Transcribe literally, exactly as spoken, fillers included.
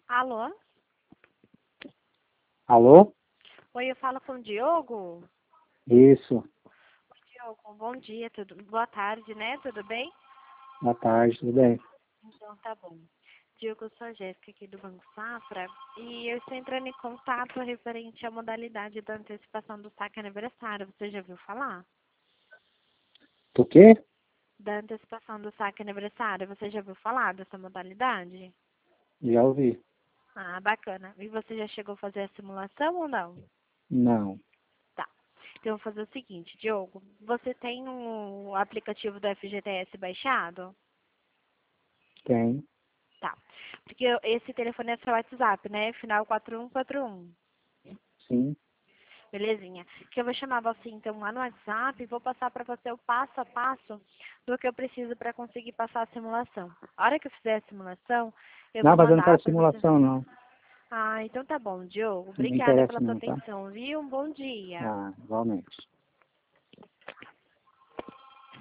Alô? Alô? Oi, eu falo com o Diogo. Isso. Oi, Diogo, bom dia, tudo, boa tarde, né? Tudo bem? Boa tarde, tudo bem? Então tá bom. Diogo, eu sou a Jéssica aqui do Banco Safra e eu estou entrando em contato referente à modalidade da antecipação do saque aniversário. Você já ouviu falar? Do quê? Da antecipação do saque aniversário, você já ouviu falar dessa modalidade? Já ouvi. Ah, bacana. E você já chegou a fazer a simulação ou não? Não. Tá. Então eu vou fazer o seguinte, Diogo, você tem o aplicativo do F G T S baixado? Tem. Tá. Porque eu- esse telefone é seu WhatsApp, né? Final quatro um quatro um. Sim. Belezinha. Que eu vou chamar você então lá no WhatsApp e vou passar para você o passo a passo do que eu preciso para conseguir passar a simulação. A hora que eu fizer a simulação, eu Não, vou mas eu não mandar quero para você. simulação, não. Ah, então tá bom, Diogo. Não me Obrigada interessa pela sua não, tá? atenção, viu? Um bom dia. Ah, igualmente.